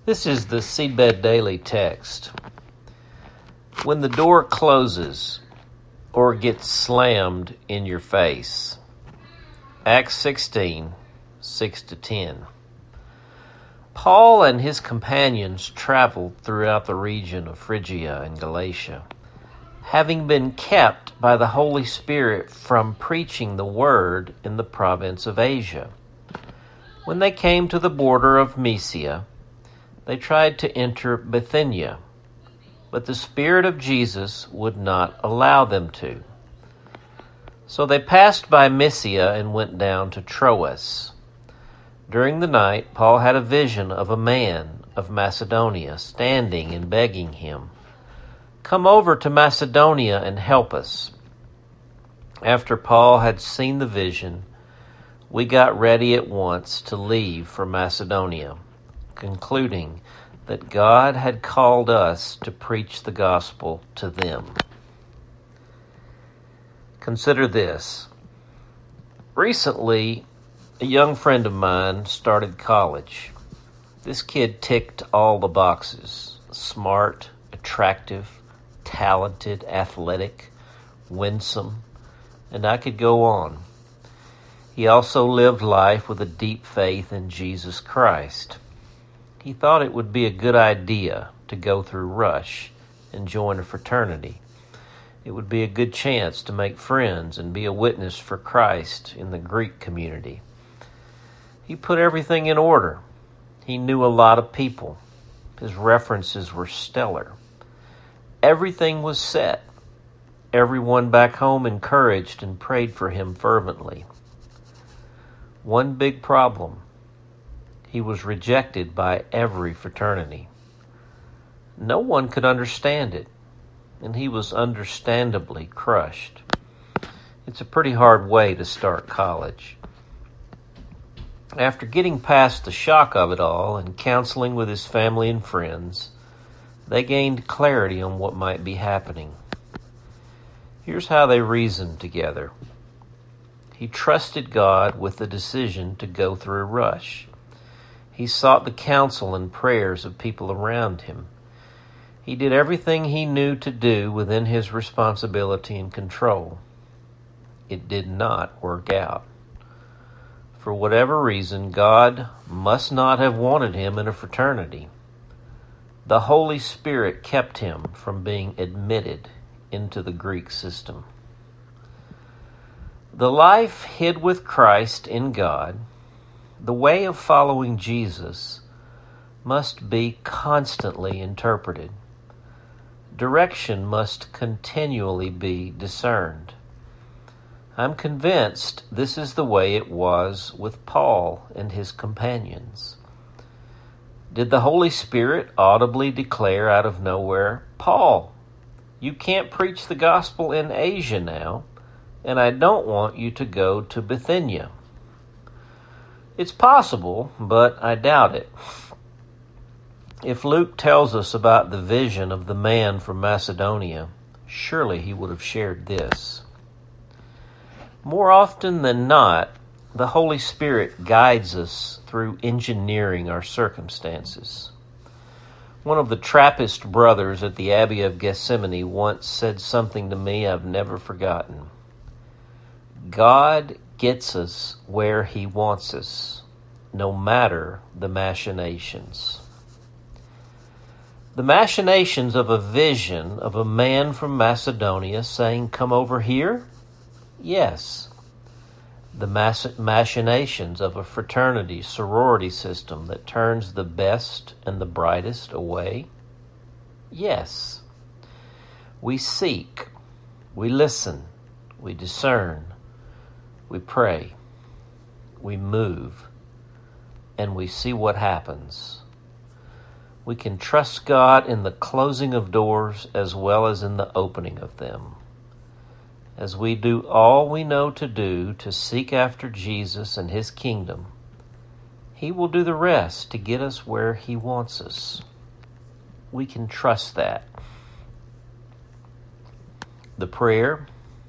This is the Seedbed Daily text. When the door closes or gets slammed in your face. Acts 16, 6-10. Paul and his companions traveled throughout the region of Phrygia and Galatia, having been kept by the Holy Spirit from preaching the word in the province of Asia. When they came to the border of Mysia, they tried to enter Bithynia, but the Spirit of Jesus would not allow them to. So they passed by Mysia and went down to Troas. During the night, Paul had a vision of a man of Macedonia standing and begging him, "Come over to Macedonia and help us." After Paul had seen the vision, we got ready at once to leave for Macedonia, concluding that God had called us to preach the gospel to them. Consider this. Recently, a young friend of mine started college. This kid ticked all the boxes: smart, attractive, talented, athletic, winsome, and I could go on. He also lived life with a deep faith in Jesus Christ. He thought it would be a good idea to go through Rush and join a fraternity. It would be a good chance to make friends and be a witness for Christ in the Greek community. He put everything in order. He knew a lot of people. His references were stellar. Everything was set. Everyone back home encouraged and prayed for him fervently. One big problem: he was rejected by every fraternity. No one could understand it, and he was understandably crushed. It's a pretty hard way to start college. After getting past the shock of it all and counseling with his family and friends, they gained clarity on what might be happening. Here's how they reasoned together. He trusted God with the decision to go through Rush. He sought the counsel and prayers of people around him. He did everything he knew to do within his responsibility and control. It did not work out. For whatever reason, God must not have wanted him in a fraternity. The Holy Spirit kept him from being admitted into the Greek system. The life hid with Christ in God, the way of following Jesus, must be constantly interpreted. Direction must continually be discerned. I'm convinced this is the way it was with Paul and his companions. Did the Holy Spirit audibly declare out of nowhere, "Paul, you can't preach the gospel in Asia now, and I don't want you to go to Bithynia"? It's possible, but I doubt it. If Luke tells us about the vision of the man from Macedonia, surely he would have shared this. More often than not, the Holy Spirit guides us through engineering our circumstances. One of the Trappist brothers at the Abbey of Gethsemani once said something to me I've never forgotten. God gets us where he wants us, no matter the machinations. The machinations of a vision of a man from Macedonia saying, "Come over here"? Yes. The machinations of a fraternity, sorority system that turns the best and the brightest away? Yes. We seek, we listen, we discern, we pray, we move, and we see what happens. We can trust God in the closing of doors as well as in the opening of them. As we do all we know to do to seek after Jesus and his kingdom, he will do the rest to get us where he wants us. We can trust that. The prayer,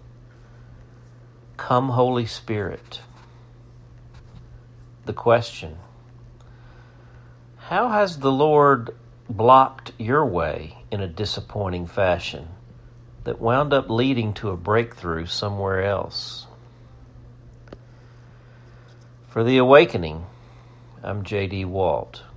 "Come, Holy Spirit." The question, How has the Lord blocked your way in a disappointing fashion that wound up leading to a breakthrough somewhere else? For The Awakening, I'm J.D. Walt.